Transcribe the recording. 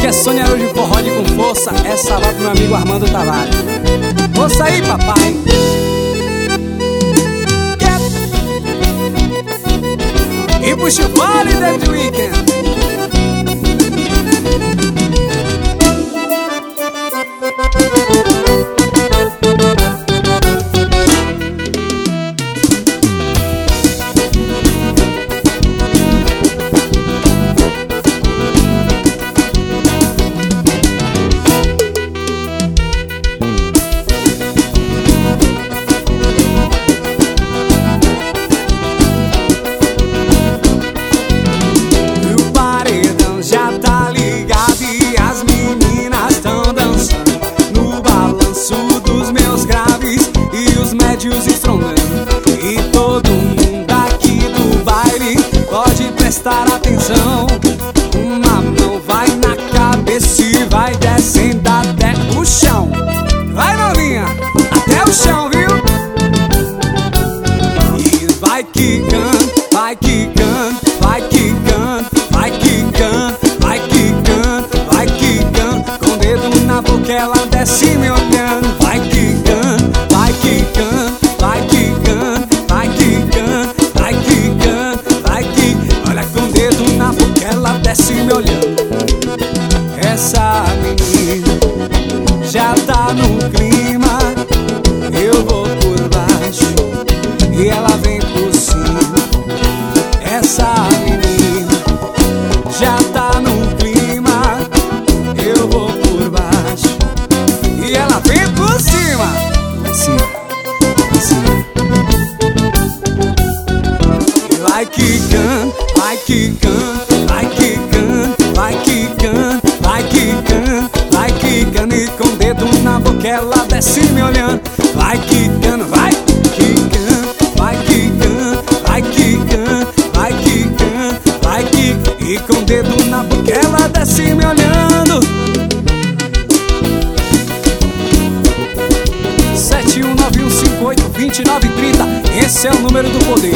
que é Sônia Araújo Forró de com força. Essa vai pro meu amigo Armando Tavares. Ouça aí, papai. E puxa o fole dentro do weekend. E todo mundo aqui do baile pode prestar atenção. Uma mão vai na cabeça e vai descendo até o chão. Vai, novinha, até o chão, viu? E vai quicando, vai quicando, vai quicando, vai quicando, vai quicando, vai quicando. Com o dedo na boca ela desce me olhando. Vai quicando, vai quicando, vai quicando, vai quicando, vai quicando, vai quicando. Olha, com o dedo na boca ela desce me olhando. Essa menina já tá no clima. Eu vou por baixo e ela vem por cima. Essa menina já tá no clima. Eu vou por baixo e ela vem por cima. Assim, assim. Vai quicando, vai quicando, vai quicando, vai quicando, vai quicando, vai quicando. E com o dedo na boca ela desce me olhando. Vai quicando, vai quicando, vai quicando, vai quicando, vai quicando, vai quicando. E com o dedo na boca ela desce me olhando. 71915829930. Esse é o número do poder.